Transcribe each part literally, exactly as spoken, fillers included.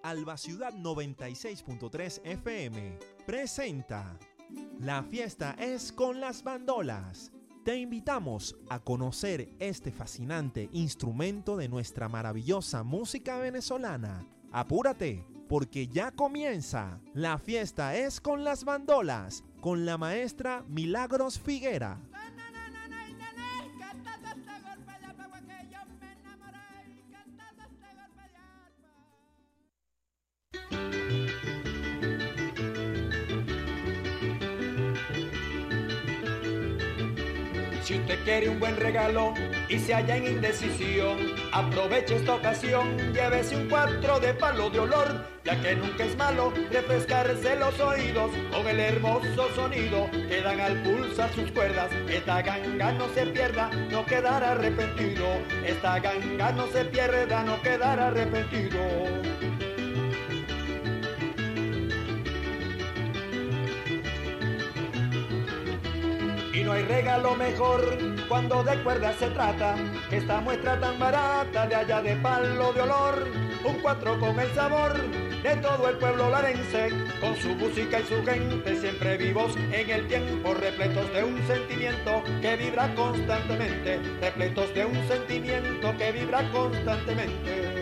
Alba Ciudad noventa y seis punto tres F M presenta La fiesta es con las bandolas. Te invitamos a conocer este fascinante instrumento de nuestra maravillosa música venezolana. Apúrate, porque ya comienza La fiesta es con las bandolas, con la maestra Milagros Figuera. Si usted quiere un buen regalo y se halla en indecisión, aproveche esta ocasión, llévese un cuatro de palo de olor, ya que nunca es malo refrescarse los oídos con el hermoso sonido que dan al pulsar sus cuerdas. Esta ganga no se pierda, no quedará arrepentido. Esta ganga no se pierda, no quedará arrepentido. Y no hay regalo mejor cuando de cuerdas se trata, que esta muestra tan barata de allá de palo de olor. Un cuatro con el sabor de todo el pueblo larense, con su música y su gente, siempre vivos en el tiempo, repletos de un sentimiento que vibra constantemente, repletos de un sentimiento que vibra constantemente.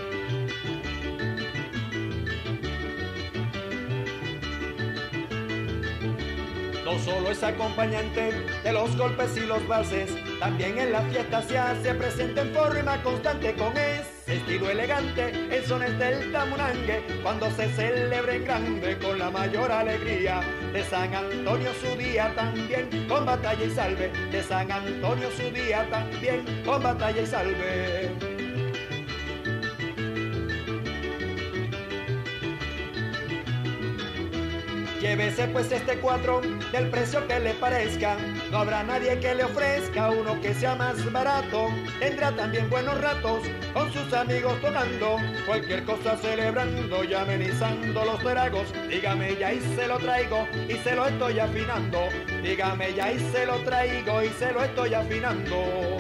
No solo es acompañante de los golpes y los valses, también en la fiesta se hace presente en forma constante con ese estilo elegante. El son es del tamunangue, cuando se celebra en grande con la mayor alegría. De San Antonio su día también con batalla y salve, de San Antonio su día también con batalla y salve. Llévese pues este cuatro del precio que le parezca, no habrá nadie que le ofrezca uno que sea más barato. Tendrá también buenos ratos con sus amigos tocando, cualquier cosa celebrando y amenizando los tragos. Dígame ya y se lo traigo y se lo estoy afinando. Dígame ya y se lo traigo y se lo estoy afinando.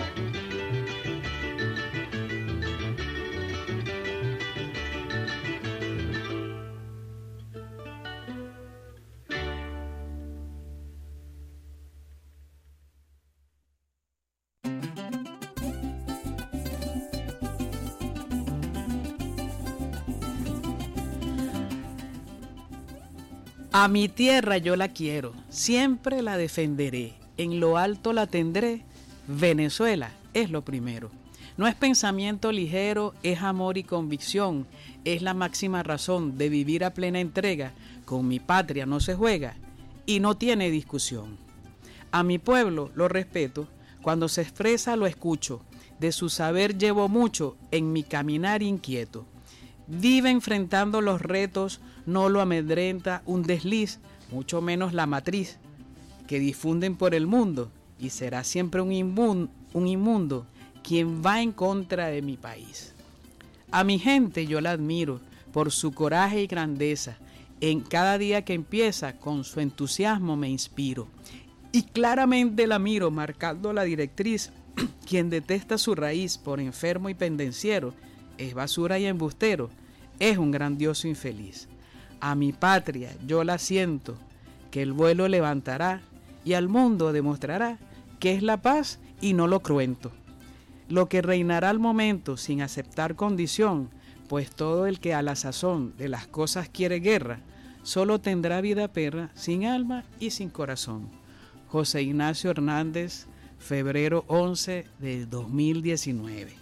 A mi tierra yo la quiero, siempre la defenderé, en lo alto la tendré, Venezuela es lo primero. No es pensamiento ligero, es amor y convicción, es la máxima razón de vivir a plena entrega, con mi patria no se juega y no tiene discusión. A mi pueblo lo respeto, cuando se expresa lo escucho, de su saber llevo mucho en mi caminar inquieto. Vive enfrentando los retos, no lo amedrenta un desliz, mucho menos la matriz, que difunden por el mundo, y será siempre un inmundo, un inmundo quien va en contra de mi país. A mi gente yo la admiro por su coraje y grandeza, en cada día que empieza con su entusiasmo me inspiro, y claramente la miro marcando la directriz, quien detesta su raíz por enfermo y pendenciero, es basura y embustero, es un grandioso infeliz. A mi patria yo la siento, que el vuelo levantará y al mundo demostrará que es la paz y no lo cruento. Lo que reinará al momento sin aceptar condición, pues todo el que a la sazón de las cosas quiere guerra, solo tendrá vida perra, sin alma y sin corazón. José Ignacio Hernández, febrero once de dos mil diecinueve.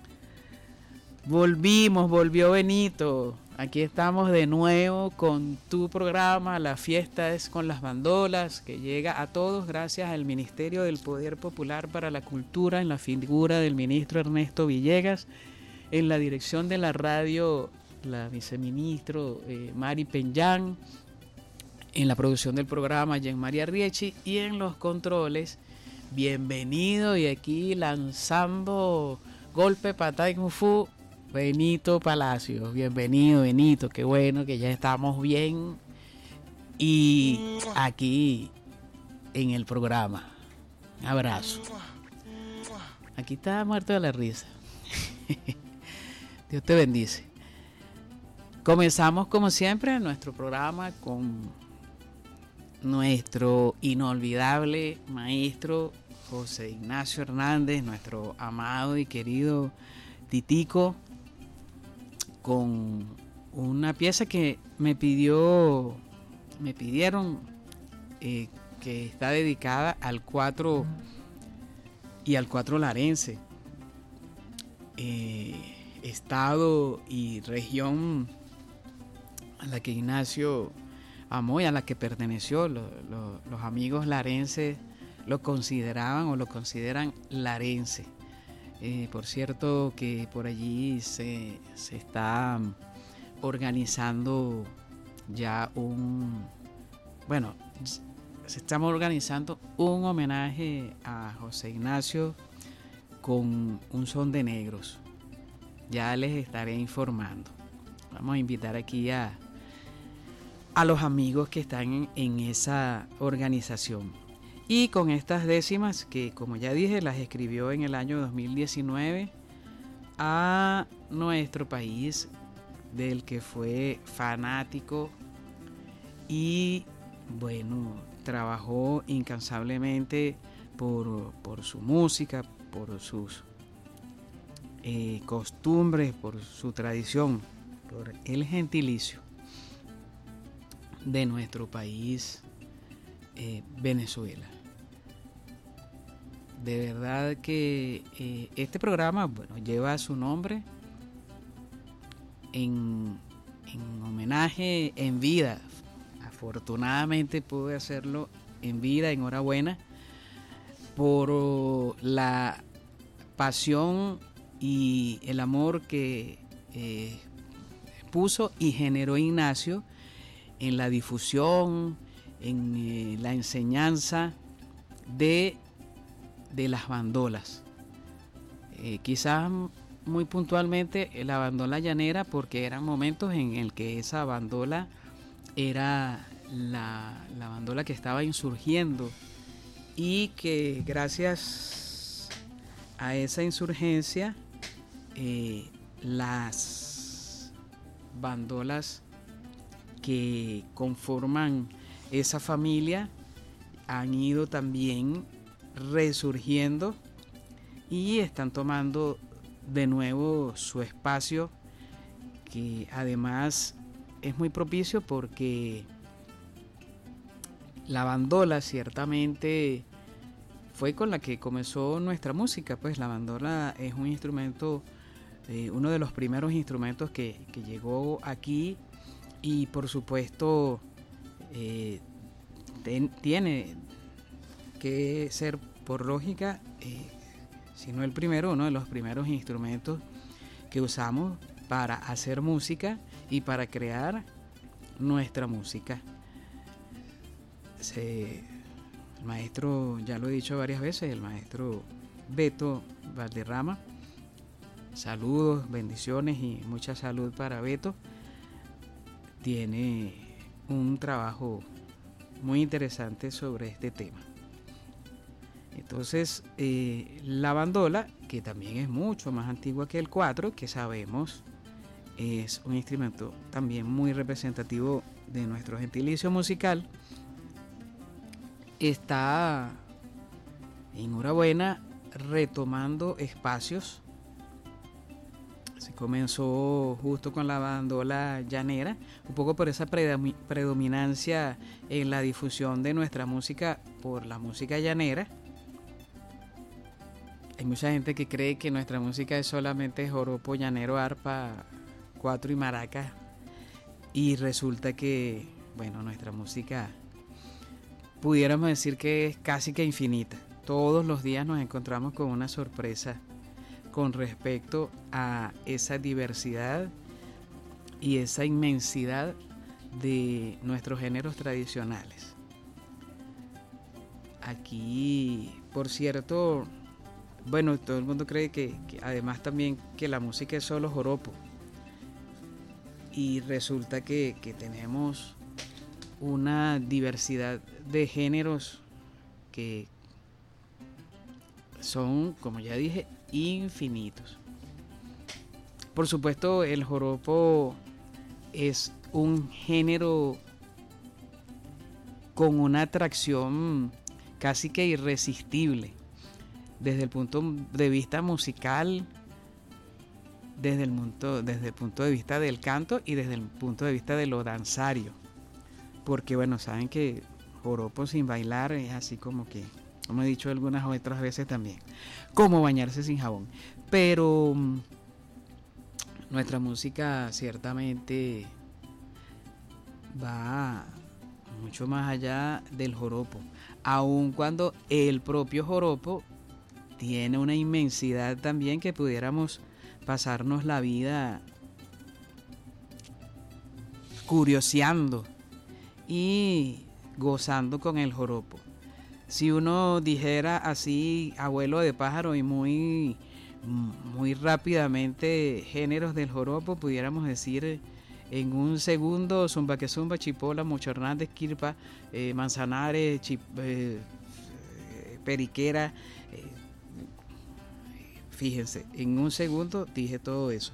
Volvimos, volvió Benito. Aquí estamos de nuevo con tu programa, La fiesta es con las bandolas, que llega a todos gracias al Ministerio del Poder Popular para la Cultura, en la figura del ministro Ernesto Villegas, en la dirección de la radio, la viceministro eh, Mari Peñán, en la producción del programa, Jean María Riechi, y en los controles, bienvenido, y aquí lanzando golpe, patada y kung fu, Benito Palacios. Bienvenido, Benito, qué bueno que ya estamos bien y aquí en el programa. Un abrazo. Aquí está muerto de la risa. Dios te bendice. Comenzamos como siempre nuestro programa con nuestro inolvidable maestro José Ignacio Hernández, nuestro amado y querido Titico, con una pieza que me pidió, me pidieron eh, que está dedicada al cuatro y al cuatro larense, eh, estado y región a la que Ignacio amó y a la que perteneció. Lo, lo, los amigos larenses lo consideraban o lo consideran larense. Eh, por cierto que por allí se, se está organizando ya un, bueno, se está organizando un homenaje a José Ignacio con un son de negros. Ya les estaré informando. Vamos a invitar aquí a a los amigos que están en, en esa organización. Y con estas décimas que, como ya dije, las escribió en el año dos mil diecinueve a nuestro país, del que fue fanático y, bueno, trabajó incansablemente por, por su música, por sus eh, costumbres, por su tradición, por el gentilicio de nuestro país, eh, Venezuela. De verdad que eh, este programa, bueno, lleva su nombre en, en homenaje en vida. Afortunadamente pude hacerlo en vida, enhorabuena, por la pasión y el amor que eh, puso y generó Ignacio en la difusión, en eh, la enseñanza de, de las bandolas. Eh, quizás muy puntualmente la bandola llanera, porque eran momentos en el que esa bandola era la, la bandola que estaba insurgiendo y que gracias a esa insurgencia eh, las bandolas que conforman esa familia han ido también resurgiendo y están tomando de nuevo su espacio, que además es muy propicio porque la bandola ciertamente fue con la que comenzó nuestra música. Pues la bandola es un instrumento, eh, uno de los primeros instrumentos que, que llegó aquí. Y por supuesto eh, ten, tiene que ser por lógica, eh, si no el primero, uno de los primeros instrumentos que usamos para hacer música y para crear nuestra música. Se, el maestro, ya lo he dicho varias veces, el maestro Beto Valderrama, saludos, bendiciones y mucha salud para Beto. Tiene un trabajo muy interesante sobre este tema. Entonces, eh, la bandola, que también es mucho más antigua que el cuatro, que sabemos es un instrumento también muy representativo de nuestro gentilicio musical, está, enhorabuena, retomando espacios. Se comenzó justo con la bandola llanera, un poco por esa predominancia en la difusión de nuestra música por la música llanera. Hay mucha gente que cree que nuestra música es solamente joropo, llanero, arpa, cuatro y maracas, y resulta que, bueno, nuestra música pudiéramos decir que es casi que infinita. Todos los días nos encontramos con una sorpresa con respecto a esa diversidad y esa inmensidad de nuestros géneros tradicionales. Aquí, por cierto, bueno, todo el mundo cree que, que además también que la música es solo joropo, y resulta que, que tenemos una diversidad de géneros que son, como ya dije, infinitos. Por supuesto, el joropo es un género con una atracción casi que irresistible desde el punto de vista musical, desde el punto, desde el punto de vista del canto y desde el punto de vista de lo danzario, porque bueno, saben que joropo sin bailar es así como que, como he dicho algunas otras veces también, como bañarse sin jabón. Pero nuestra música ciertamente va mucho más allá del joropo, aun cuando el propio joropo tiene una inmensidad también que pudiéramos pasarnos la vida curioseando y gozando con el joropo. Si uno dijera así, abuelo de pájaro, y muy, muy rápidamente géneros del joropo, pudiéramos decir en un segundo: zumba que zumba, chipola, Mocho Hernández, Kirpa, eh, Manzanares, chip, eh, periquera. Eh, fíjense, en un segundo dije todo eso.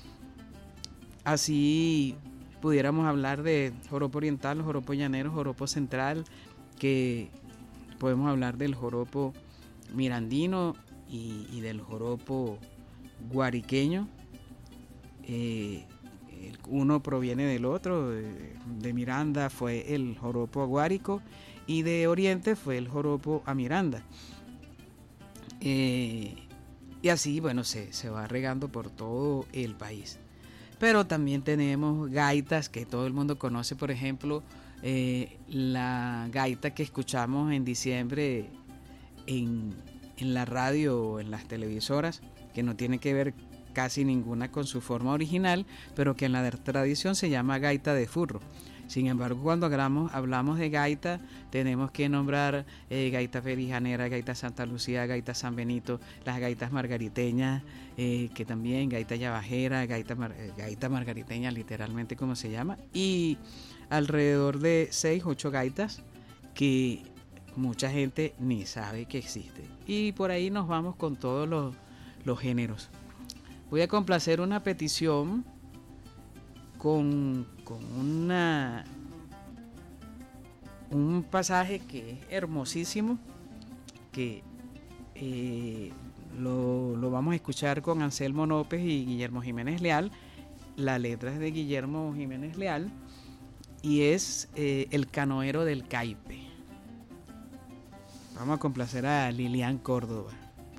Así pudiéramos hablar de joropo oriental, joropo llanero, joropo central, que podemos hablar del joropo mirandino y, y del joropo guariqueño. Eh, uno proviene del otro. De Miranda fue el joropo aguárico y de Oriente fue el joropo a Miranda. Eh, y así, bueno, se, se va regando por todo el país. Pero también tenemos gaitas que todo el mundo conoce, por ejemplo, eh, la gaita que escuchamos en diciembre en, en la radio o en las televisoras, que no tiene que ver casi ninguna con su forma original, pero que en la tradición se llama gaita de furro. Sin embargo, cuando hablamos, hablamos de gaita, tenemos que nombrar eh, gaita perijanera, gaita Santa Lucía, gaita San Benito, las gaitas margariteñas, eh, que también gaita yabajera, gaita, mar, gaita margariteña, literalmente como se llama, y alrededor de seis, ocho gaitas que mucha gente ni sabe que existen. Y por ahí nos vamos con todos los, los géneros. Voy a complacer una petición con, con una, un pasaje que es hermosísimo, que eh, lo, lo vamos a escuchar con Anselmo López y Guillermo Jiménez Leal. La letra es de Guillermo Jiménez Leal y es eh, El canoero del Caipe. Vamos a complacer a Lilian Córdoba.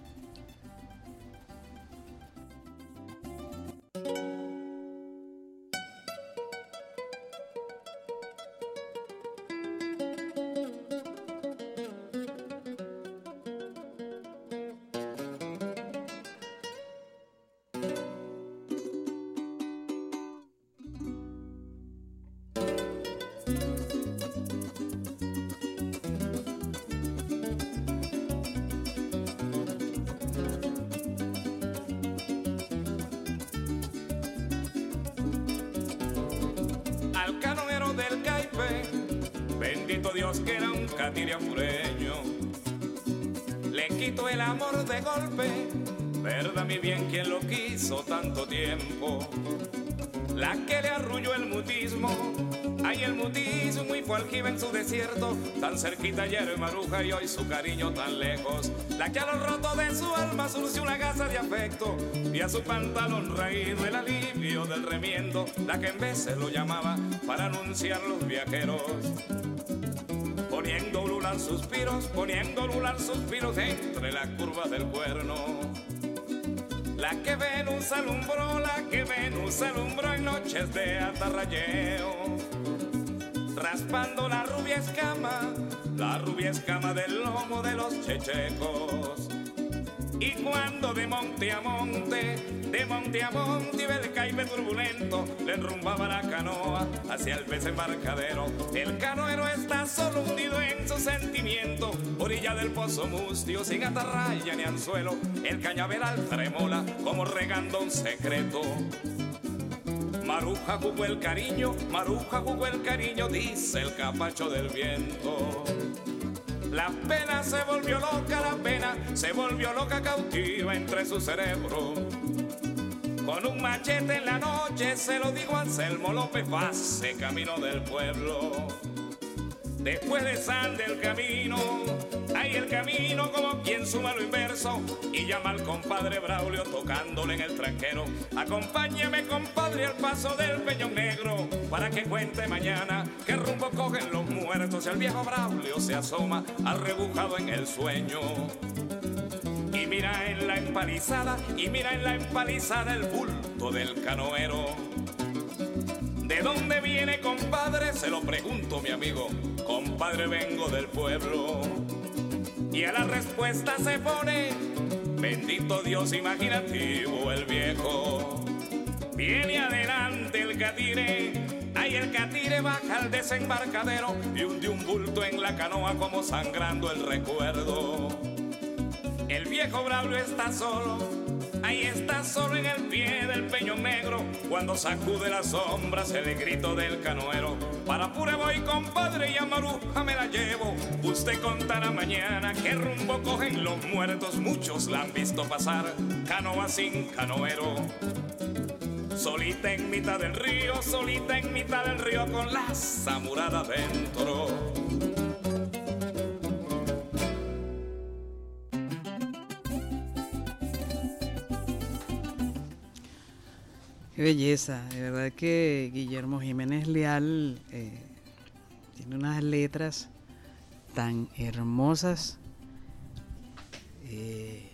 Al canoero del Caipe, bendito Dios que era un catiriafureño, le quito el amor de golpe, verdad mi bien quien lo quiso tanto tiempo, la que le arrulló el mutismo, ay el mutismo y fue aljibe en su desierto, tan cerquita ayer Maruja y hoy su cariño tan lejos, la que a lo roto de su alma surció una gasa de afecto, y a su pantalón raído el alivio del remiendo, la que en veces lo llamaba para anunciar los viajeros, poniendo ulular suspiros, poniendo ulular suspiros entre la curva del cuerno. La que Venus alumbró, la que Venus alumbró en noches de atarrayeo, raspando la rubia escama, la rubia escama del lomo de los chechecos. Y cuando de monte a monte, de monte a monte iba el Caipe turbulento, le enrumbaba la canoa hacia el desembarcadero. El canoero está solo hundido en su sentimiento, orilla del pozo mustio, sin atarraya ni anzuelo, el cañaveral tremola como regando un secreto. Maruja jugó el cariño, Maruja jugó el cariño, dice el capacho del viento. La pena se volvió loca, la pena se volvió loca, cautiva entre su cerebro. con un machete en la noche, se lo digo a Anselmo López Vaz, camino del pueblo. Después de San del Camino, hay el camino como quien suma lo inverso y llama al compadre Braulio tocándole en el tranquero. Acompáñeme, compadre, al paso del Peñón Negro para que cuente mañana qué rumbo cogen los muertos. Y el viejo Braulio se asoma arrebujado en el sueño. Y mira en la empalizada, y mira en la empalizada el bulto del canoero. ¿De dónde viene, compadre? Se lo pregunto, mi amigo. Compadre, vengo del pueblo. Y a la respuesta se pone, bendito Dios imaginativo el viejo. Viene adelante el catire, ahí el catire baja al desembarcadero y hunde un bulto en la canoa como sangrando el recuerdo. El viejo Braulio está solo, ahí está solo en el pie del Peñón Negro, cuando sacude las sombras el grito del canoero. Para Apure voy, compadre, y a Maruja me la llevo. Usted contará mañana qué rumbo cogen los muertos. Muchos la han visto pasar, canoa sin canoero. Solita en mitad del río, solita en mitad del río, con la zamurada dentro. Qué belleza, de verdad que Guillermo Jiménez Leal eh, tiene unas letras tan hermosas. Eh,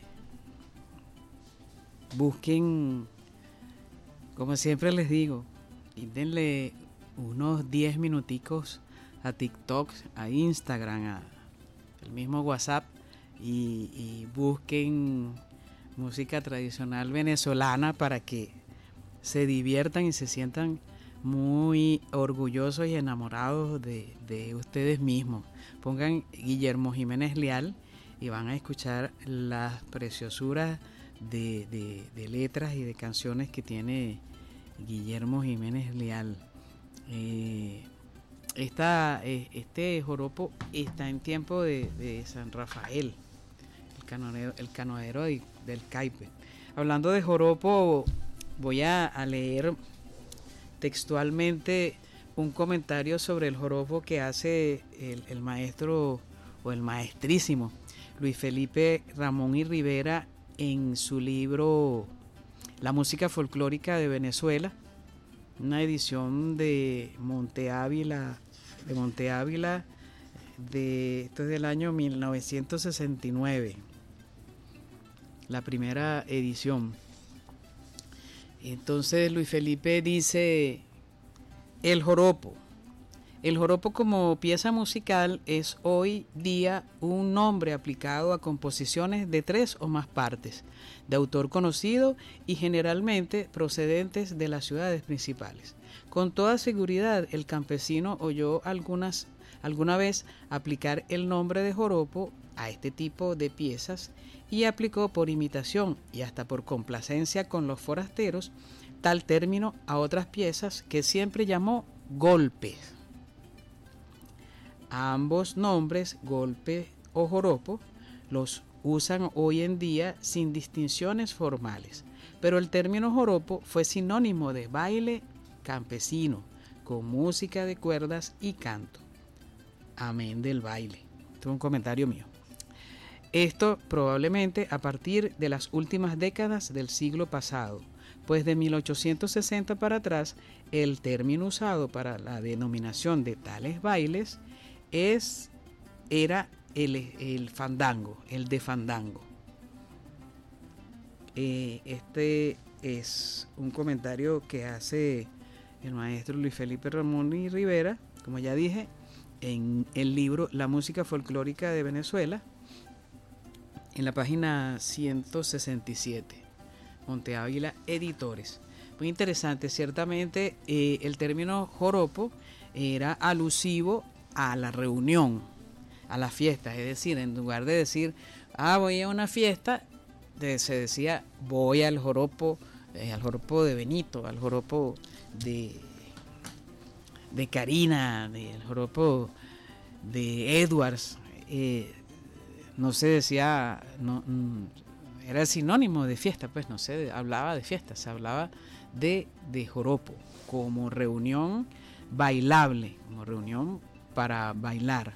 busquen, como siempre les digo, y denle unos diez minuticos a TikTok, a Instagram, a el mismo WhatsApp y, y busquen música tradicional venezolana para que se diviertan y se sientan muy orgullosos y enamorados de, de ustedes mismos. Pongan Guillermo Jiménez Leal y van a escuchar las preciosuras de, de, de letras y de canciones que tiene Guillermo Jiménez Leal. Eh, esta, eh, este joropo está en tiempo de, de San Rafael, el canoero, el canoero de, del Caipe. Hablando de joropo, voy a, a leer textualmente un comentario sobre el joropo que hace el, el maestro o el maestrísimo Luis Felipe Ramón y Rivera en su libro La música folclórica de Venezuela, una edición de Monte Ávila, de Monte Ávila, de, esto es del año mil novecientos sesenta y nueve, la primera edición. Entonces Luis Felipe dice: el joropo. El joropo como pieza musical es hoy día un nombre aplicado a composiciones de tres o más partes, de autor conocido y generalmente procedentes de las ciudades principales. Con toda seguridad el campesino oyó algunas, alguna vez aplicar el nombre de joropo a este tipo de piezas y aplicó por imitación y hasta por complacencia con los forasteros tal término a otras piezas que siempre llamó golpes. Ambos nombres, golpe o joropo, los usan hoy en día sin distinciones formales, pero el término joropo fue sinónimo de baile campesino con música de cuerdas y canto. Amén del baile. Esto es un comentario mío. Esto probablemente a partir de las últimas décadas del siglo pasado, pues de mil ochocientos sesenta para atrás el término usado para la denominación de tales bailes es, era el, el fandango, el de fandango. Eh, este es un comentario que hace el maestro Luis Felipe Ramón y Rivera, como ya dije, en el libro La música folclórica de Venezuela, en la página ciento sesenta y siete, Monte Ávila Editores. Muy interesante, ciertamente eh, el término joropo era alusivo a la reunión, a la fiesta, es decir, en lugar de decir, ah, voy a una fiesta, de, se decía, voy al joropo, eh, al joropo de Benito, al joropo de, de Karina, del joropo de Edwards, eh, no se decía, no, era el sinónimo de fiesta, pues no se hablaba de fiesta, se hablaba de, de joropo como reunión bailable, como reunión para bailar.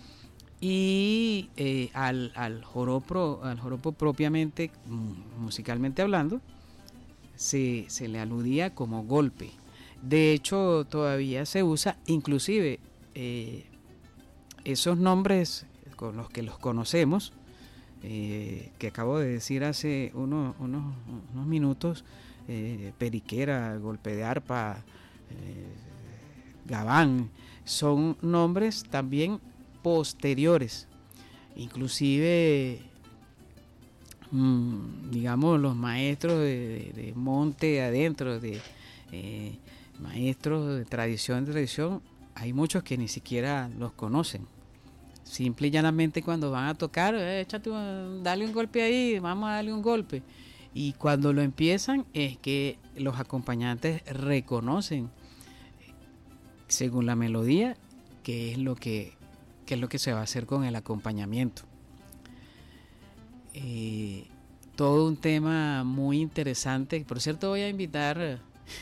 Y eh, al, al, joropo, al joropo propiamente, musicalmente hablando, se, se le aludía como golpe. De hecho, todavía se usa, inclusive eh, esos nombres con los que los conocemos, eh, que acabo de decir hace uno, unos, unos minutos, eh, periquera, golpe de arpa, eh, gabán, son nombres también posteriores. Inclusive, mmm, digamos, los maestros de, de, de monte adentro, de eh, maestros de tradición, de tradición, hay muchos que ni siquiera los conocen. Simple y llanamente cuando van a tocar, eh, échate un, dale un golpe ahí, vamos a darle un golpe. Y cuando lo empiezan es que los acompañantes reconocen, según la melodía, qué es lo que, qué es lo que se va a hacer con el acompañamiento. Eh, todo un tema muy interesante. Por cierto, voy a invitar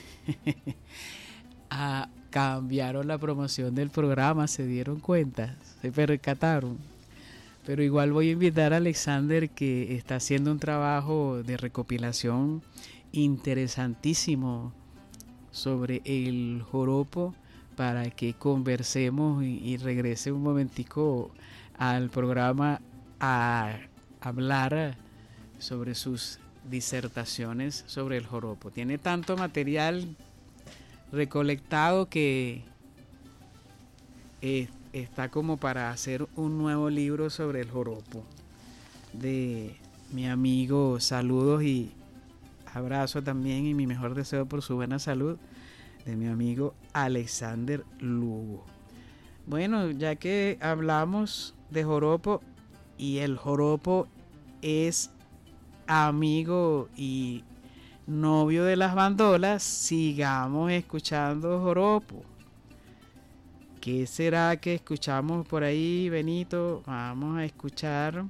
a cambiaron la promoción del programa, se dieron cuenta, se percataron. Pero igual voy a invitar a Alexander, que está haciendo un trabajo de recopilación interesantísimo sobre el joropo, para que conversemos y, y regrese un momentico al programa a hablar sobre sus disertaciones sobre el joropo. Tiene tanto material recolectado que eh, está como para hacer un nuevo libro sobre el joropo de mi amigo. Saludos y abrazo también, y mi mejor deseo por su buena salud, de mi amigo Alexander Lugo. Bueno, ya que hablamos de joropo y el joropo es amigo y novio de las bandolas, sigamos escuchando joropo. ¿Qué será que escuchamos por ahí, Benito? Vamos a escuchar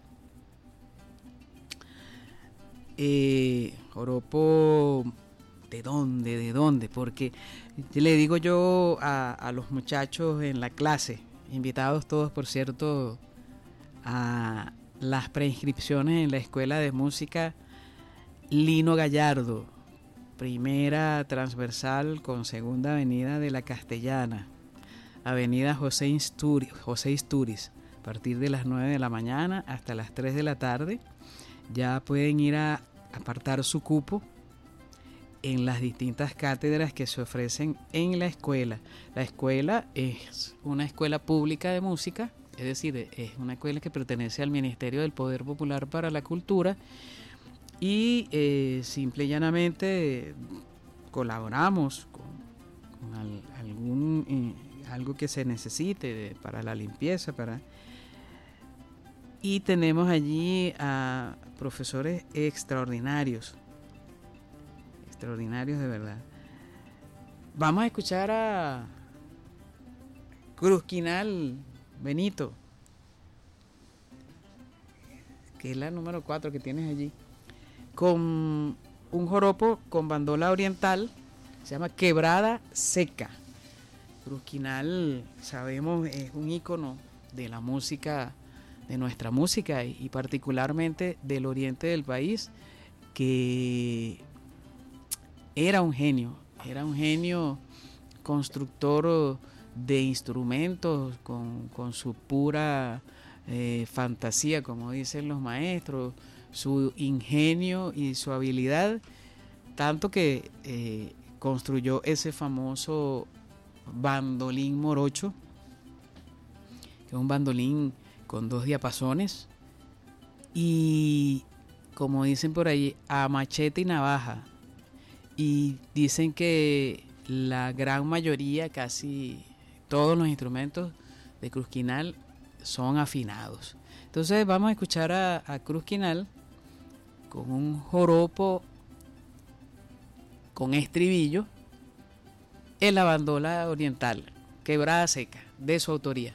eh, joropo. ¿De dónde? ¿De dónde? Porque le digo yo a, a los muchachos en la clase, invitados todos, por cierto, a las preinscripciones en la Escuela de Música Lino Gallardo, primera transversal con segunda avenida de la Castellana, avenida José Istúriz, José Istúriz, a partir de las nueve de la mañana hasta las tres de la tarde. Ya pueden ir a apartar su cupo en las distintas cátedras que se ofrecen en la escuela. La escuela es una escuela pública de música, es decir, es una escuela que pertenece al Ministerio del Poder Popular para la Cultura, y eh, simple y llanamente colaboramos con, con al, algún eh, algo que se necesite de, para la limpieza, para y tenemos allí a profesores extraordinarios, extraordinarios de verdad. Vamos a escuchar a Cruzquinal, Benito, que es la número cuatro que tienes allí, con un joropo con bandola oriental, se llama Quebrada Seca. Cruzquinal, sabemos, es un ícono de la música, de nuestra música y, y particularmente del oriente del país, que era un genio, era un genio constructor de instrumentos con, con su pura eh, fantasía, como dicen los maestros, su ingenio y su habilidad, tanto que eh, construyó ese famoso bandolín morocho, que es un bandolín con dos diapasones y, como dicen por ahí, a machete y navaja. Y dicen que la gran mayoría, casi todos los instrumentos de Cruzquinal son afinados. Entonces vamos a escuchar a, a Cruzquinal con un joropo con estribillo en la bandola oriental, Quebrada Seca, de su autoría.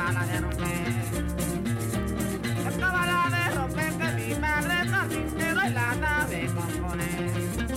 acaba de romper. Acaba de romper que mi madre carpintero y la sabe componer.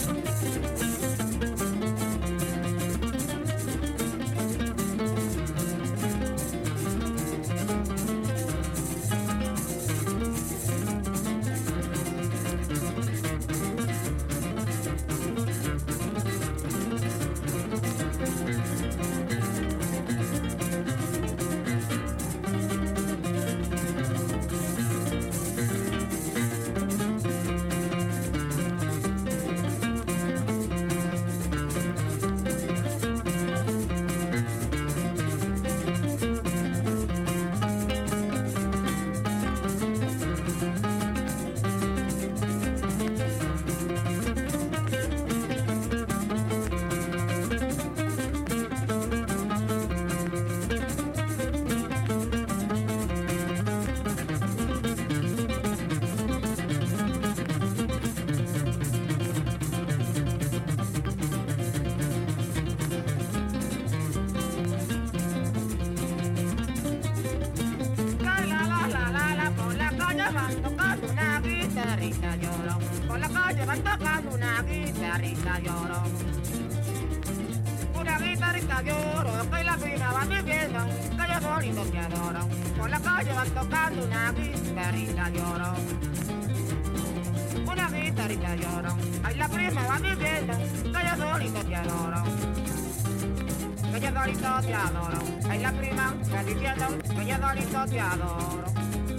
Te adoro, ay la prima, que diciendo que yo solito te adoro.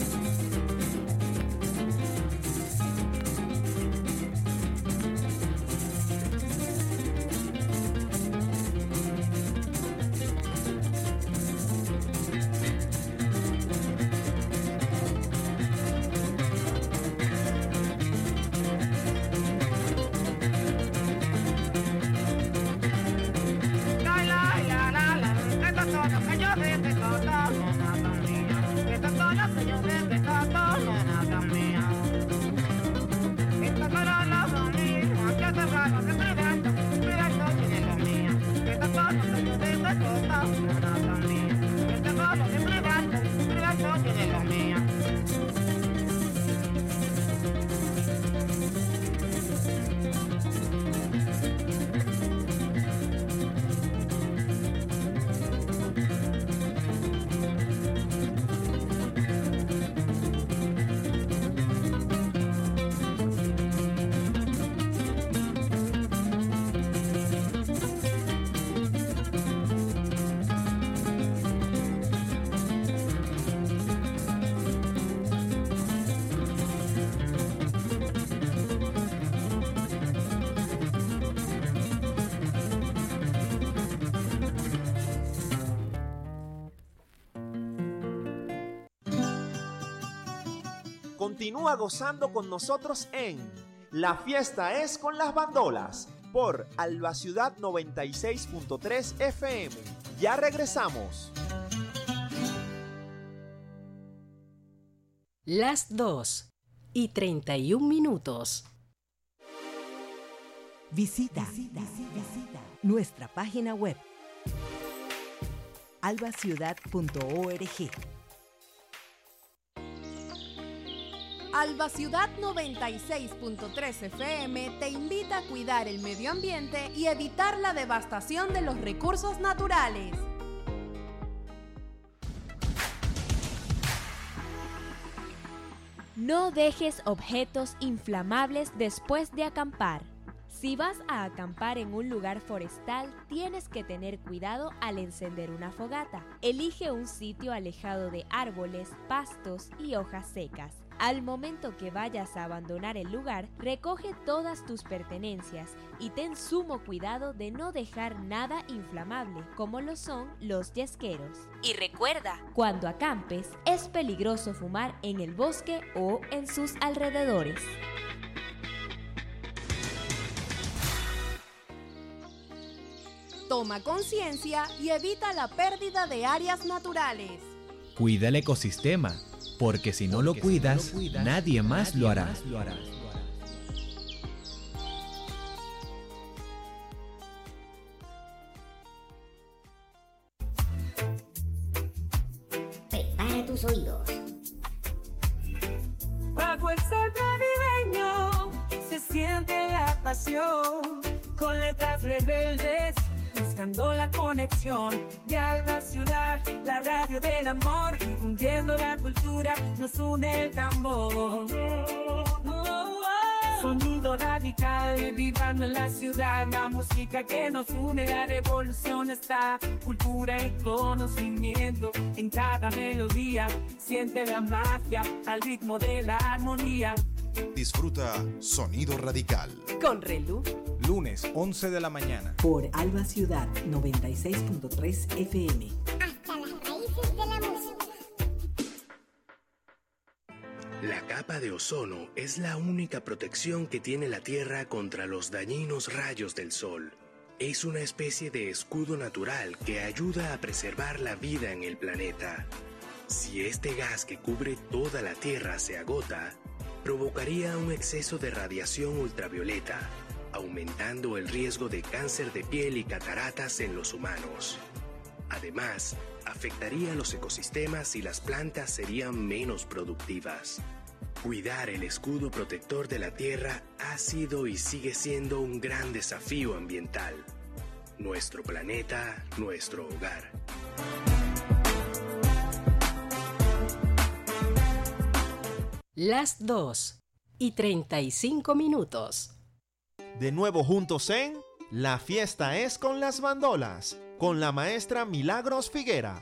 Continúa gozando con nosotros en La Fiesta es con las Bandolas por Alba Ciudad noventa y seis punto tres F M. Ya regresamos. Las dos y treinta y un minutos. Visita, visita, visita nuestra página web alba ciudad punto org. Alba Ciudad noventa y seis punto tres F M te invita a cuidar el medio ambiente y evitar la devastación de los recursos naturales. No dejes objetos inflamables después de acampar. Si vas a acampar en un lugar forestal, tienes que tener cuidado al encender una fogata. Elige un sitio alejado de árboles, pastos y hojas secas. Al momento que vayas a abandonar el lugar, recoge todas tus pertenencias y ten sumo cuidado de no dejar nada inflamable, como lo son los yesqueros. Y recuerda, cuando acampes, es peligroso fumar en el bosque o en sus alrededores. Toma conciencia y evita la pérdida de áreas naturales. Cuida el ecosistema, porque si no, lo, cuidas, si no lo cuidas, nadie más nadie lo hará. Más lo hará. de tus oídos. Bajo el sol navideño se siente la pasión, con letras rebeldes buscando la conexión de Alba Ciudad, la radio del amor, difundiendo la cultura, nos une el tambor. Sonido radical, vibrando en la ciudad, la música que nos une, la revolución está, cultura y conocimiento, en cada melodía, siente la magia, al ritmo de la armonía. Disfruta Sonido Radical. Con Relú. Lunes, once de la mañana. Por Alba Ciudad, noventa y seis punto tres F M. Hasta las raíces de la música. La capa de ozono es la única protección que tiene la Tierra contra los dañinos rayos del sol. Es una especie de escudo natural que ayuda a preservar la vida en el planeta. Si este gas que cubre toda la Tierra se agota, provocaría un exceso de radiación ultravioleta, aumentando el riesgo de cáncer de piel y cataratas en los humanos. Además, afectaría los ecosistemas y las plantas serían menos productivas. Cuidar el escudo protector de la Tierra ha sido y sigue siendo un gran desafío ambiental. Nuestro planeta, nuestro hogar. Las dos y treinta y cinco minutos. De nuevo juntos en La Fiesta es con las Bandolas, con la maestra Milagros Figuera.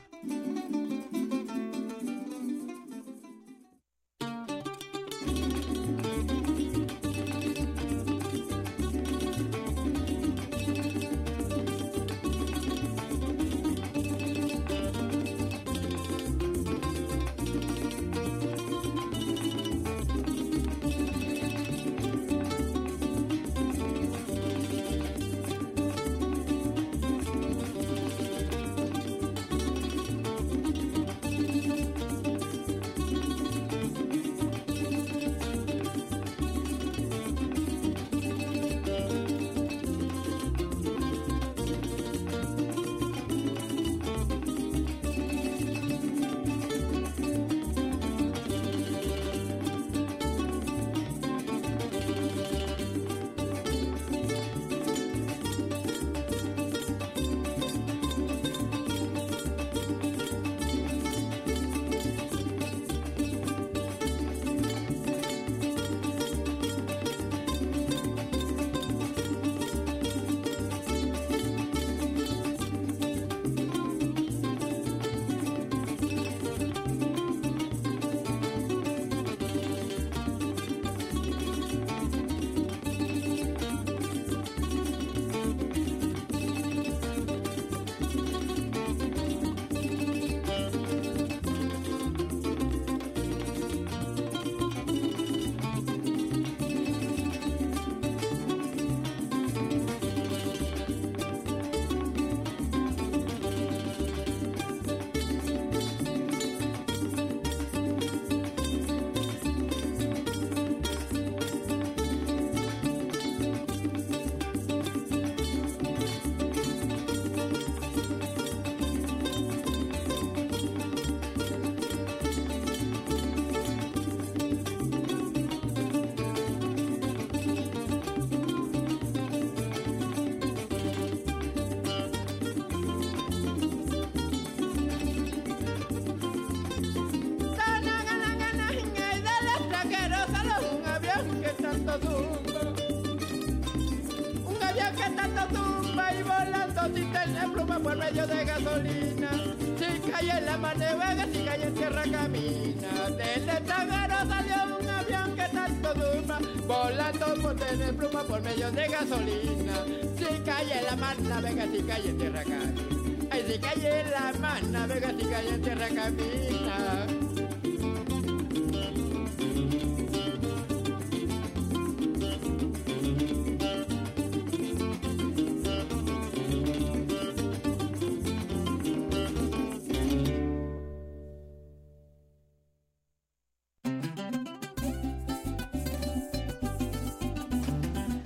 Por medio de gasolina, si cae en la mar navega, si cae en tierra camina. Del extranjero salió un avión que tanto duma, volando por tener pluma por medio de gasolina. Si cae en la mar navega, si cae en tierra camina. Ay, si cae en la mar navega, si cae en tierra camina.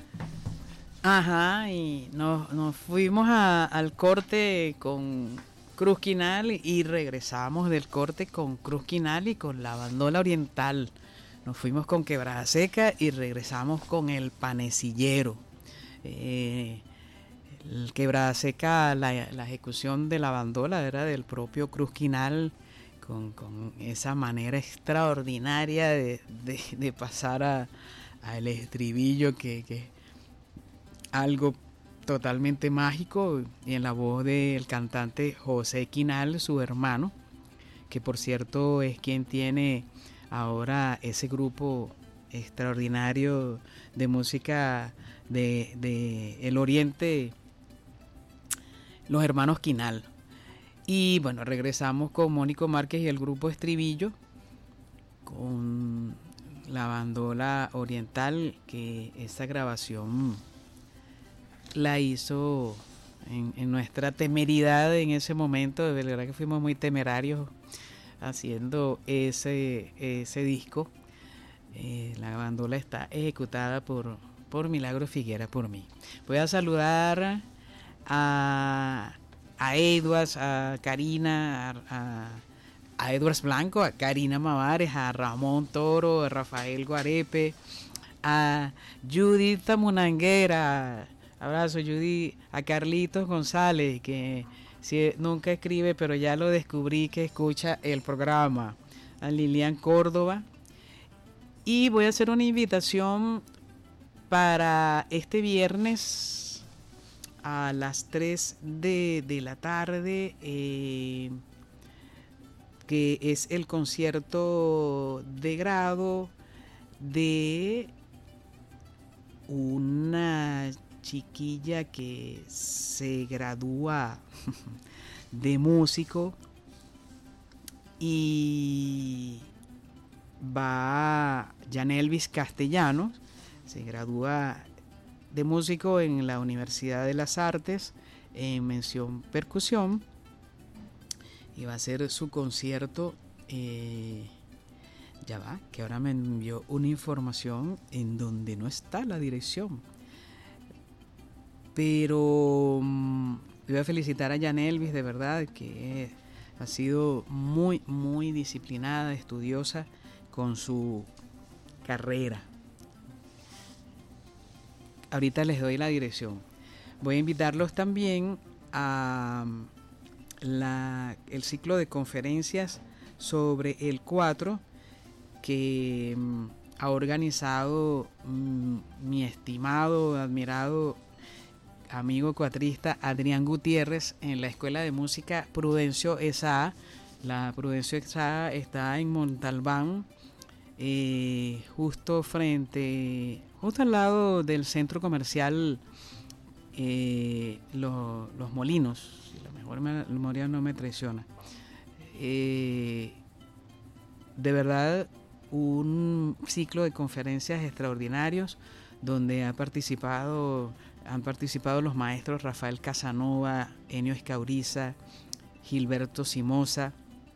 Ajá, y nos, nos fuimos a, al corte con, Cruz Quinal y regresamos del corte con Cruz Quinal y con la bandola oriental. Nos fuimos con Quebrada Seca y regresamos con el Panecillero. Eh, el Quebrada Seca, la, la ejecución de la bandola era del propio Cruz Quinal, con, con esa manera extraordinaria de, de, de pasar a, a el estribillo, que, que algo totalmente mágico, y en la voz del cantante José Quinal, su hermano, que por cierto es quien tiene ahora ese grupo extraordinario de música de, de el Oriente, los hermanos Quinal. Y bueno, regresamos con Mónico Márquez y el grupo Estribillo, con la bandola oriental, que esa grabación la hizo en, en nuestra temeridad en ese momento. De verdad que fuimos muy temerarios haciendo ese, ese disco. Eh, la bandola está ejecutada por, por Milagro Figuera, por mí. Voy a saludar a, a Edwards, a Karina, a, a, a Edwards Blanco, a Karina Mavares, a Ramón Toro, a Rafael Guarepe, a Judith Munanguera. Abrazo, Judy. A Carlitos González, que si, nunca escribe, pero ya lo descubrí que escucha el programa. A Lilian Córdoba. Y voy a hacer una invitación para este viernes a las tres de, de la tarde, eh, que es el concierto de grado de una chiquilla que se gradúa de músico y va Yanelvis Castellanos, se gradúa de músico en la Universidad de las Artes en mención percusión, y va a hacer su concierto. eh, ya va, que ahora me envió una información en donde no está la dirección. Pero um, voy a felicitar a Yanelvis, de verdad, que ha sido muy, muy disciplinada, estudiosa con su carrera. Ahorita les doy la dirección. Voy a invitarlos también a la, el ciclo de conferencias sobre el cuatro que um, ha organizado um, mi estimado, admirado amigo cuatrista Adrián Gutiérrez en la Escuela de Música Prudencio Esaa. La Prudencio Esaa está en Montalbán, eh, justo frente, justo al lado del centro comercial eh, los, los Molinos, si la mejor memoria no me traiciona. Eh, de verdad, un ciclo de conferencias extraordinarios donde ha participado Han participado los maestros Rafael Casanova, Enio Escauriza, Gilberto Simosa,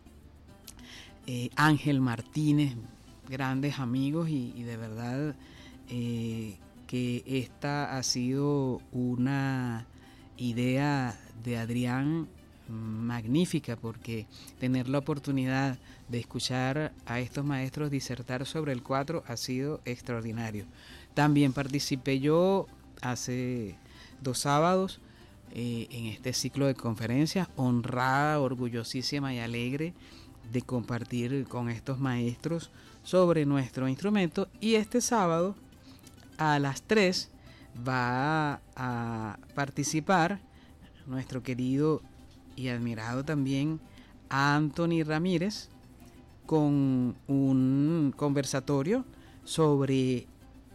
eh, Ángel Martínez, grandes amigos, y, y de verdad eh, que esta ha sido una idea de Adrián magnífica, porque tener la oportunidad de escuchar a estos maestros disertar sobre el cuatro ha sido extraordinario. También participé yo hace dos sábados eh, en este ciclo de conferencias, honrada, orgullosísima y alegre de compartir con estos maestros sobre nuestro instrumento. Y este sábado a las tres va a participar nuestro querido y admirado también Anthony Ramírez con un conversatorio sobre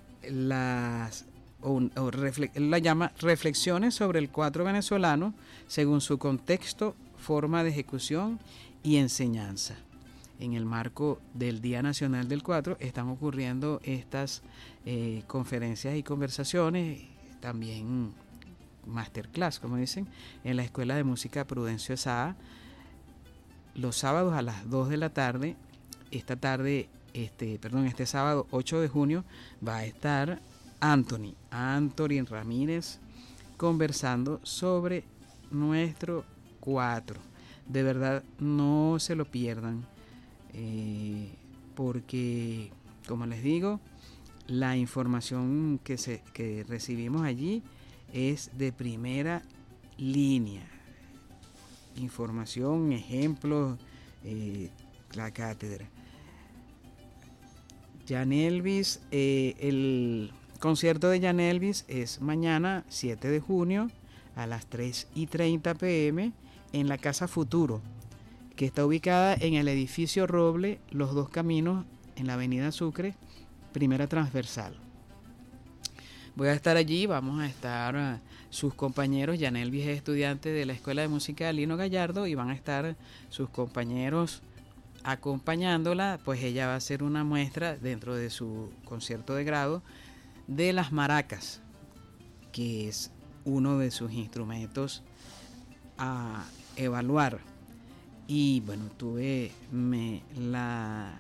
las O, o refle- la llama reflexiones sobre el cuatro venezolano según su contexto, forma de ejecución y enseñanza. En el marco del Día Nacional del Cuatro están ocurriendo estas eh, conferencias y conversaciones, también masterclass, como dicen, en la Escuela de Música Prudencio Esaa, los sábados a las dos de la tarde. Esta tarde, este, perdón, este sábado ocho de junio va a estar Anthony, Anthony Ramírez, conversando sobre nuestro cuatro. de verdad no se lo pierdan, eh, porque, como les digo, la información que, se, que recibimos allí es de primera línea. Información, ejemplos, eh, la cátedra. Jan Elvis, eh, el concierto de Jan Elvis es mañana siete de junio a las tres y treinta pm en la Casa Futuro, que está ubicada en el edificio Roble, Los Dos Caminos, en la avenida Sucre, primera transversal. Voy a estar allí, vamos a estar uh, sus compañeros. Jan Elvis es estudiante de la Escuela de Música de Lino Gallardo y van a estar sus compañeros acompañándola, pues ella va a hacer una muestra dentro de su concierto de grado de las maracas, que es uno de sus instrumentos a evaluar. Y bueno, tuve me la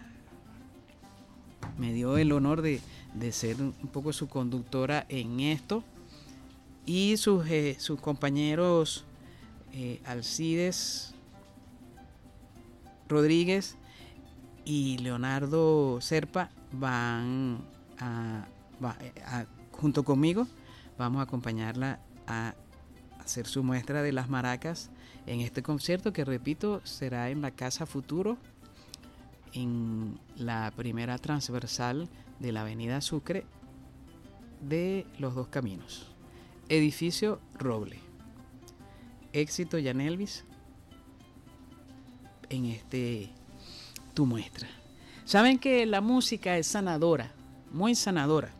me dio el honor de, de ser un poco su conductora en esto, y sus, eh, sus compañeros eh, Alcides Rodríguez y Leonardo Serpa van a, va, a junto conmigo vamos a acompañarla a hacer su muestra de las maracas en este concierto, que repito, será en la Casa Futuro, en la primera transversal de la avenida Sucre de Los Dos Caminos, edificio Roble. Éxito, Jan Elvis, en este tu muestra. Saben que la música es sanadora, muy sanadora.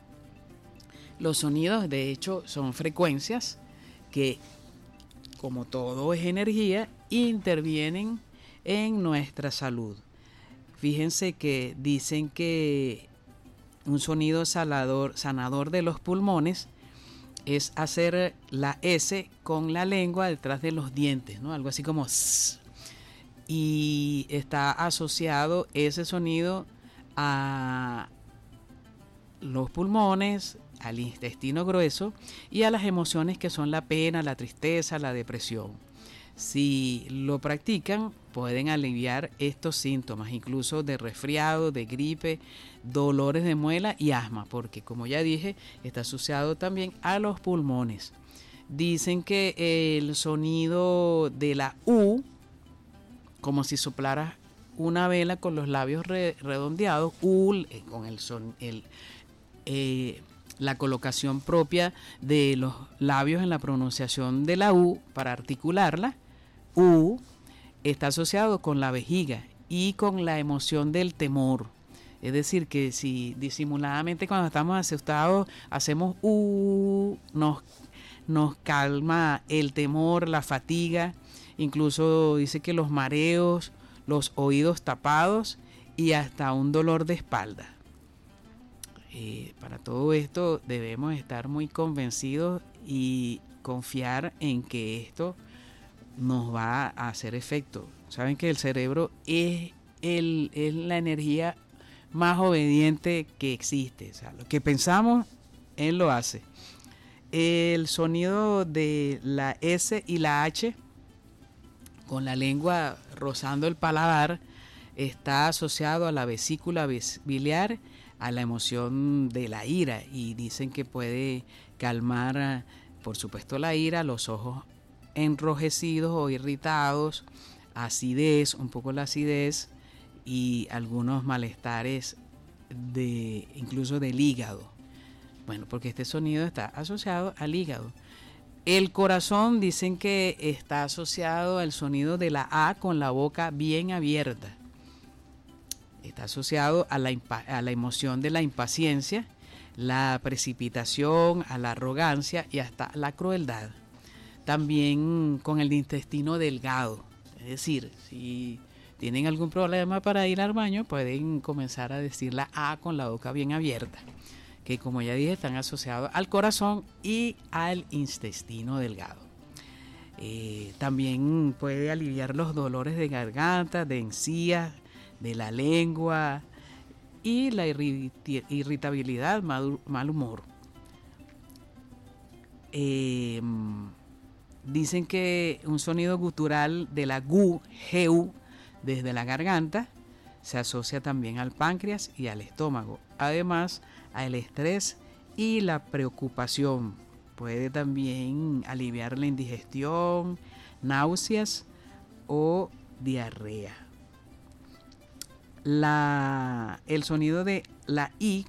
Los sonidos, de hecho, son frecuencias que, como todo es energía, intervienen en nuestra salud. Fíjense que dicen que un sonido sanador, sanador de los pulmones es hacer la S con la lengua detrás de los dientes, ¿no? Algo así como S. Y está asociado ese sonido a los pulmones, al intestino grueso y a las emociones que son la pena, la tristeza, la depresión. Si lo practican, pueden aliviar estos síntomas, incluso de resfriado, de gripe, dolores de muela y asma, porque, como ya dije, está asociado también a los pulmones. Dicen que el sonido de la U, como si soplaras una vela con los labios re redondeados, U, con el son, el, eh, la colocación propia de los labios en la pronunciación de la U para articularla, U, está asociado con la vejiga y con la emoción del temor. Es decir, que si disimuladamente cuando estamos asustados hacemos U, nos, nos calma el temor, la fatiga. Incluso dice que los mareos, los oídos tapados y hasta un dolor de espalda. Eh, para todo esto debemos estar muy convencidos y confiar en que esto nos va a hacer efecto. Saben que el cerebro es, el, es la energía más obediente que existe. O sea, lo que pensamos, él lo hace. El sonido de la S y la H con la lengua rozando el paladar está asociado a la vesícula biliar, a la emoción de la ira, y dicen que puede calmar, por supuesto, la ira, los ojos enrojecidos o irritados, acidez, un poco la acidez y algunos malestares de incluso del hígado. Bueno, porque este sonido está asociado al hígado. El corazón, dicen que está asociado al sonido de la A con la boca bien abierta. Está asociado a la, a la emoción de la impaciencia, la precipitación, a la arrogancia y hasta la crueldad. También con el intestino delgado. Es decir, si tienen algún problema para ir al baño, pueden comenzar a decir la A con la boca bien abierta, que, como ya dije, están asociados al corazón y al intestino delgado. Eh, también puede aliviar los dolores de garganta, de encías, de la lengua y la irritabilidad, mal, mal humor. Eh, dicen que un sonido gutural de la gu, G-U, desde la garganta, se asocia también al páncreas y al estómago, además al estrés y la preocupación. Puede también aliviar la indigestión, náuseas o diarrea. La, el sonido de la I,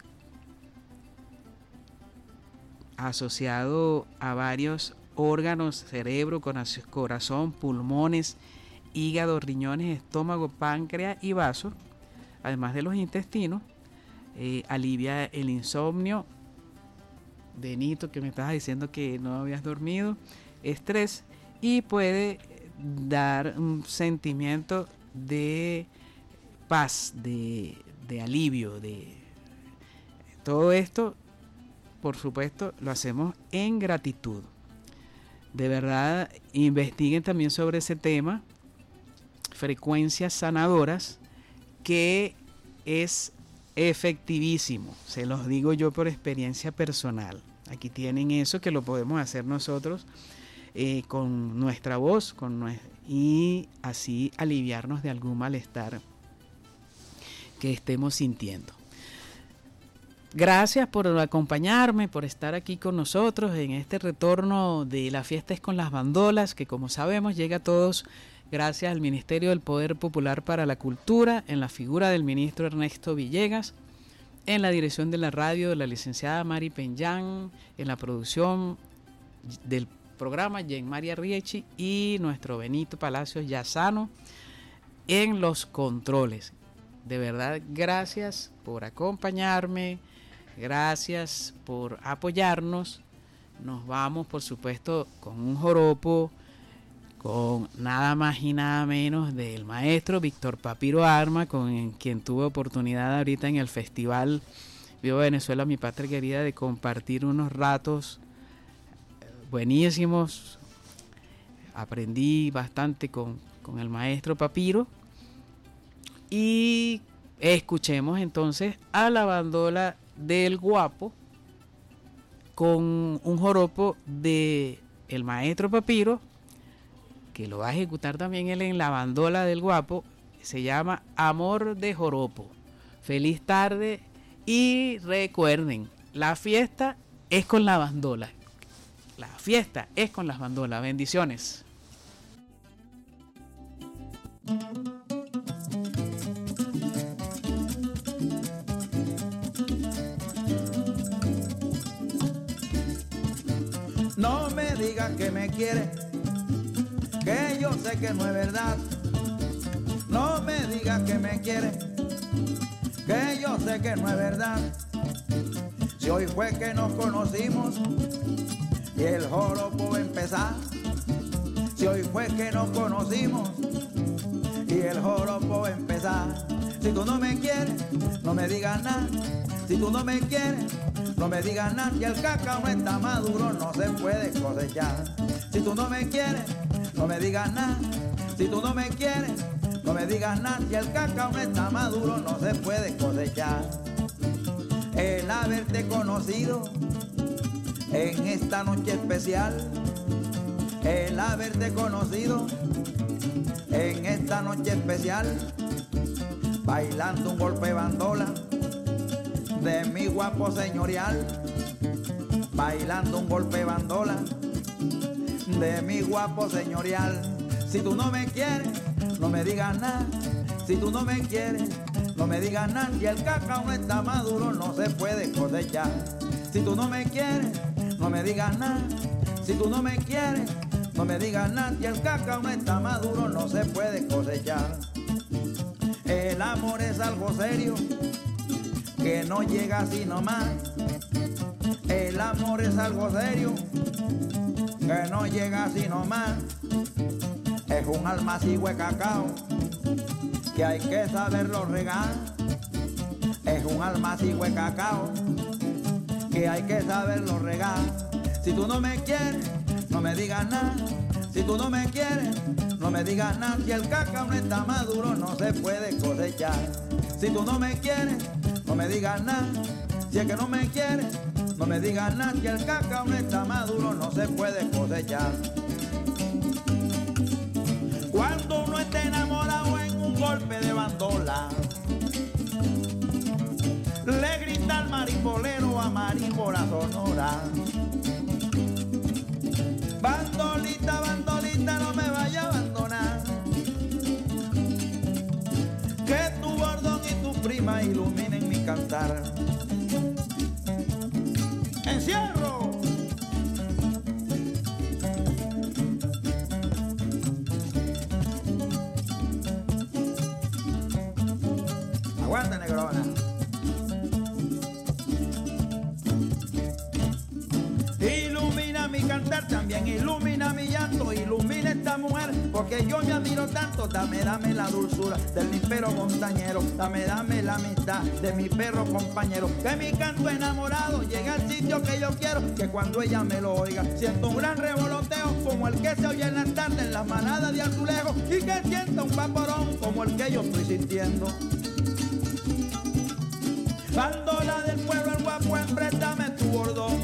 asociado a varios órganos, cerebro, corazón, pulmones, hígado, riñones, estómago, páncreas y vasos, además de los intestinos, eh, alivia el insomnio. Benito, que me estabas diciendo que no habías dormido, estrés, y puede dar un sentimiento de paz, de, de alivio, de todo esto. Por supuesto, lo hacemos en gratitud. De verdad, investiguen también sobre ese tema, frecuencias sanadoras, que es efectivísimo, se los digo yo por experiencia personal. Aquí tienen eso, que lo podemos hacer nosotros eh, con nuestra voz con nue- y así aliviarnos de algún malestar que estemos sintiendo. Gracias por acompañarme, por estar aquí con nosotros en este retorno de La Fiesta es con las Bandolas, que como sabemos llega a todos gracias al Ministerio del Poder Popular para la Cultura, en la figura del ministro Ernesto Villegas, en la dirección de la radio de la licenciada Mari Peñán, en la producción del programa Jen María Riechi y nuestro Benito Palacios Yazano en los controles. De verdad, gracias por acompañarme, gracias por apoyarnos. Nos vamos, por supuesto, con un joropo, con nada más y nada menos del maestro Víctor Papiro Arma, con quien tuve oportunidad ahorita en el festival Viva Venezuela, mi patria querida, de compartir unos ratos buenísimos. Aprendí bastante con, con el maestro Papiro. Y escuchemos entonces a la bandola del Guapo con un joropo de el maestro Papiro, que lo va a ejecutar también él en la bandola del Guapo. Se llama Amor de Joropo. Feliz tarde y recuerden, la fiesta es con la bandola. La fiesta es con las bandolas. Bendiciones. No me digas que me quieres, que yo sé que no es verdad. No me digas que me quieres, que yo sé que no es verdad. Si hoy fue que nos conocimos y el joropo va a empezar. Si hoy fue que nos conocimos y el joropo va a empezar. Si tú no me quieres, no me digas nada. Si tú no me quieres, no me digas nada. Y el cacao no está maduro, no se puede cosechar. Si tú no me quieres, no me digas nada. Si tú no me quieres, no me digas nada. Y el cacao no está maduro, no se puede cosechar. El haberte conocido en esta noche especial, el haberte conocido en esta noche especial, bailando un golpe de bandola de mi guapo señorial, bailando un golpe de bandola de mi guapo señorial. Si tú no me quieres, no me digas nada. Si tú no me quieres, no me digas nada. Y el cacao no está maduro, no se puede cosechar. Si tú no me quieres, no me digas nada. Si tú no me quieres, no me digas nada. Y el cacao no está maduro, no se puede cosechar. El amor es algo serio que no llega así nomás. El amor es algo serio que no llega así nomás. Es un almacigüe de cacao que hay que saberlo regar. Es un almacigüe de cacao que hay que saberlo regar. Si tú no me quieres, no me digas nada. Si tú no me quieres, no me digas nada. Si el cacao no está maduro, no se puede cosechar. Si tú no me quieres, no me digas nada. Si es que no me quieres, no me digas nada. Si el cacao no está maduro, no se puede cosechar. Cuando uno está enamorado en un golpe de bandola, le grita al marimbonero a Marimbola Sonora: bandolita, bandolita, no me vaya a abandonar, que tu bordón y tu prima iluminen mi cantar. ¡Encierro! Aguanta, negrona. Ilumina mi cantar, también ilumina mi llanto, ilumina esta mujer, porque yo me admiro tanto. Dame, dame la dulzura del mi perro montañero, dame, dame la amistad de mi perro compañero, que mi canto enamorado llegue al sitio que yo quiero, que cuando ella me lo oiga siento un gran revoloteo, como el que se oye en la tarde en las manadas de azulejos, y que sienta un vaporón como el que yo estoy sintiendo. Bandola del pueblo, el guapo, empréstame tu bordón,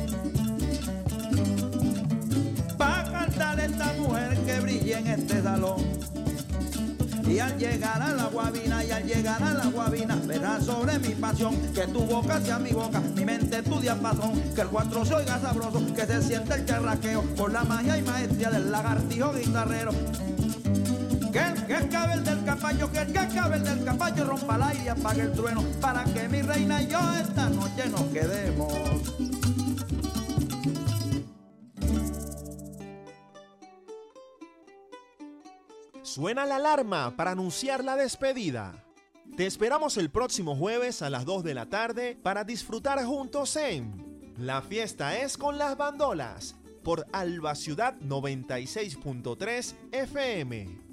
pa' cantarle a esta mujer que brille en este salón. Y al llegar a la guabina, y al llegar a la guabina, verás sobre mi pasión, que tu boca sea mi boca, mi mente tu diapasón, que el cuatro se oiga sabroso, que se sienta el charraqueo, por la magia y maestría del lagartijo guitarrero. Que el que cabe el del caballo, que el que cabe el del caballo rompa el aire y apague el trueno, para que mi reina y yo esta noche nos quedemos. Suena la alarma para anunciar la despedida. Te esperamos el próximo jueves a las dos de la tarde para disfrutar juntos en La Fiesta es con las Bandolas por Alba Ciudad noventa y seis punto tres F M.